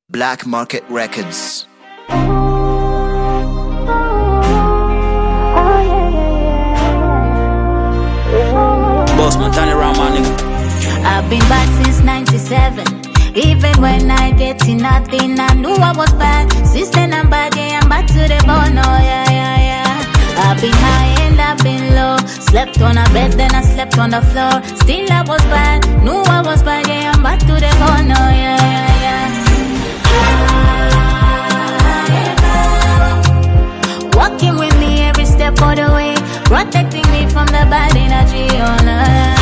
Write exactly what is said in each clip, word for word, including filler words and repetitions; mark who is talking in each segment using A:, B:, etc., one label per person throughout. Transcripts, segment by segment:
A: Black Market Records.
B: Boss man, turn around, my nigga.
C: I've been bad since ninety-seven. Even when I get in nothing, I knew I was bad. Since then I'm bad, yeah, I'm back to the bone, oh yeah, yeah, yeah. I've been high and I've been low. Slept on a bed, then I slept on the floor. Still I was bad, knew I was bad, yeah, I'm back to the bone, oh yeah, yeah, yeah. Walking with me every step of the way, protecting me from the bad energy, oh no.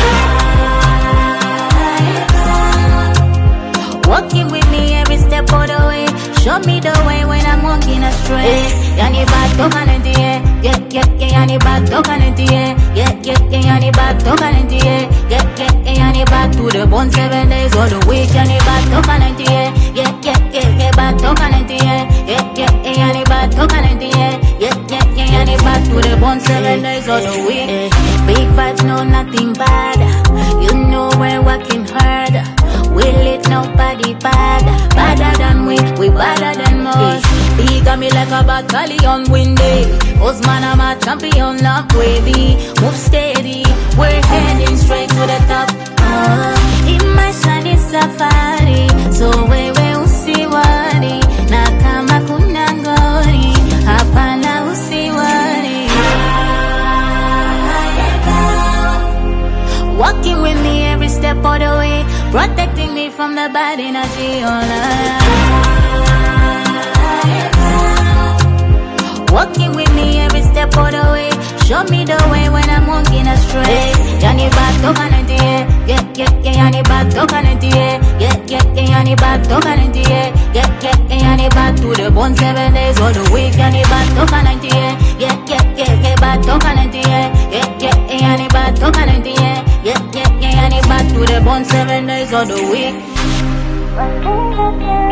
C: Walking with me every step of the way, show me the way when I'm walking astray. Yani bad talking in the air, yeah, yeah, yeah. Yani bad talking in the air, yeah, yeah, yeah. Yani bad talking in the air, yeah, yeah, yeah. Yani bad to the bone seven days of the week. Yani bad talking in the air, yeah, yeah, yeah, yeah. Bad talking in the air, yeah, yeah, yeah. Yani bad talking in the air, yeah, yeah, yeah. Yani bad to the bone seven days of the week. Big vibes, no nothing bad. You know we're working hard. We lit, nobody bad. Badder than we, we badder than most. He got me like a battalion windy. Osman, I'm a champion, not wavy. Move steady, we're heading straight to the top. Uh, in my shiny safari, so wewe usiwari. Na kama kuna ngori, hapana usiwari. Walking with me every step of the way, protecting me from the bad energy, oh no. Walking with me every step of the way, show me the way when I'm walking astray. Yani bad talking in the air, yeah, yeah, yeah. Yani bad talking in the air, yeah, yeah, yeah. Yani bad talking in the air, yeah, yeah, yeah. Yani bad to the bone seven days of the week. Yani bad talking in the air, yeah, yeah, yeah, yeah. Bad talking in the air, yeah, yeah, yeah. Yani bad talking in the air, yeah, yeah, yeah. Yani bad to the bone seven days of the week.